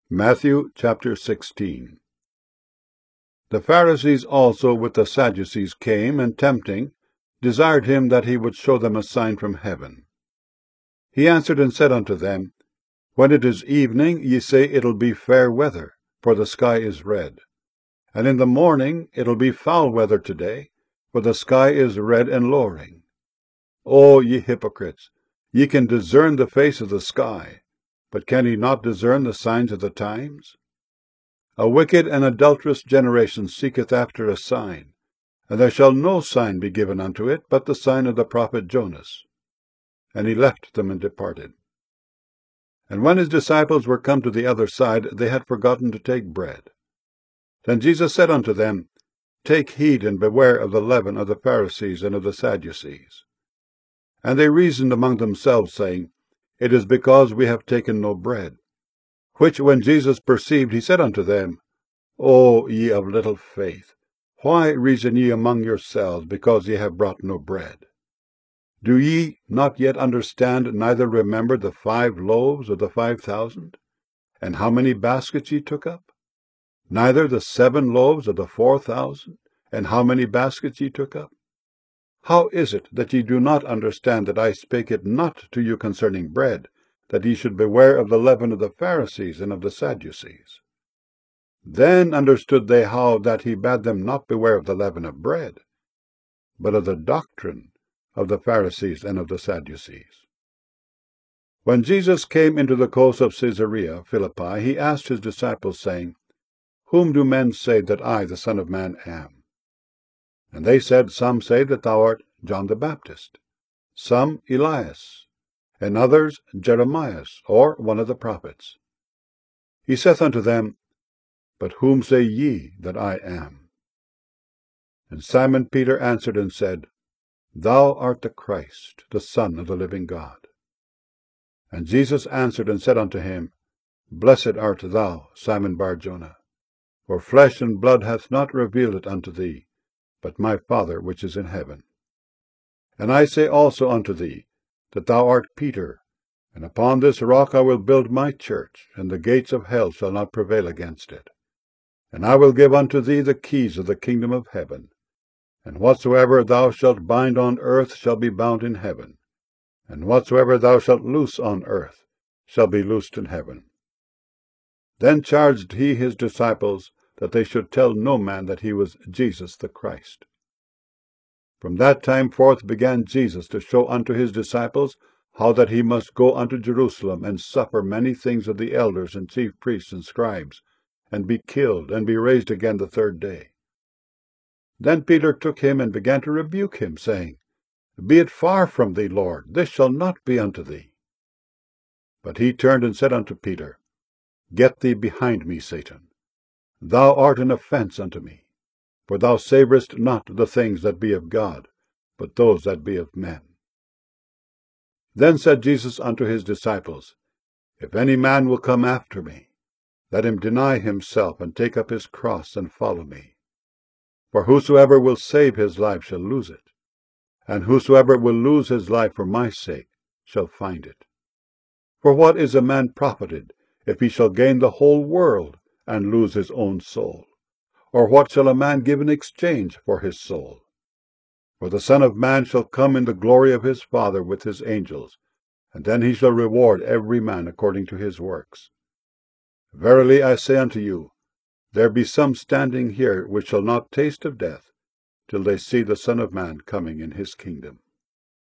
Matthew chapter 16. The Pharisees also with the Sadducees came, and tempting, desired him that he would show them a sign from heaven. He answered and said unto them, When it is evening, ye say, It'll be fair weather, for the sky is red. And in the morning, It'll be foul weather today, for the sky is red and lowering. O ye hypocrites, ye can discern the face of the sky, but can ye not discern the signs of the times? A wicked and adulterous generation seeketh after a sign, and there shall no sign be given unto it, but the sign of the prophet Jonas. And he left them and departed. And when his disciples were come to the other side, they had forgotten to take bread. Then Jesus said unto them, Take heed and beware of the leaven of the Pharisees and of the Sadducees. And they reasoned among themselves, saying, It is because we have taken no bread. Which when Jesus perceived, he said unto them, O ye of little faith, why reason ye among yourselves, because ye have brought no bread? Do ye not yet understand, neither remember the 5 loaves of the 5,000, and how many baskets ye took up? Neither the 7 loaves of the 4,000, and how many baskets ye took up? How is it that ye do not understand that I spake it not to you concerning bread, that ye should beware of the leaven of the Pharisees and of the Sadducees? Then understood they how that he bade them not beware of the leaven of bread, but of the doctrine of the Pharisees and of the Sadducees. When Jesus came into the coast of Caesarea Philippi, he asked his disciples, saying, Whom do men say that I, the Son of Man, am? And they said, Some say that thou art John the Baptist, some Elias, and others Jeremias, or one of the prophets. He saith unto them, But whom say ye that I am? And Simon Peter answered and said, Thou art the Christ, the Son of the living God. And Jesus answered and said unto him, Blessed art thou, Simon Bar-Jonah, for flesh and blood hath not revealed it unto thee, but my Father which is in heaven. And I say also unto thee, that thou art Peter, and upon this rock I will build my church, and the gates of hell shall not prevail against it. And I will give unto thee the keys of the kingdom of heaven. And whatsoever thou shalt bind on earth shall be bound in heaven, and whatsoever thou shalt loose on earth shall be loosed in heaven. Then charged he his disciples that they should tell no man that he was Jesus the Christ. From that time forth began Jesus to show unto his disciples how that he must go unto Jerusalem, and suffer many things of the elders and chief priests and scribes, and be killed, and be raised again the 3rd day. Then Peter took him and began to rebuke him, saying, Be it far from thee, Lord, this shall not be unto thee. But he turned and said unto Peter, Get thee behind me, Satan. Thou art an offense unto me, for thou savorest not the things that be of God, but those that be of men. Then said Jesus unto his disciples, If any man will come after me, let him deny himself, and take up his cross, and follow me. For whosoever will save his life shall lose it, and whosoever will lose his life for my sake shall find it. For what is a man profited, if he shall gain the whole world, and lose his own soul? Or what shall a man give in exchange for his soul? For the Son of Man shall come in the glory of his Father with his angels, and then he shall reward every man according to his works. Verily I say unto you, there be some standing here which shall not taste of death, till they see the Son of Man coming in his kingdom.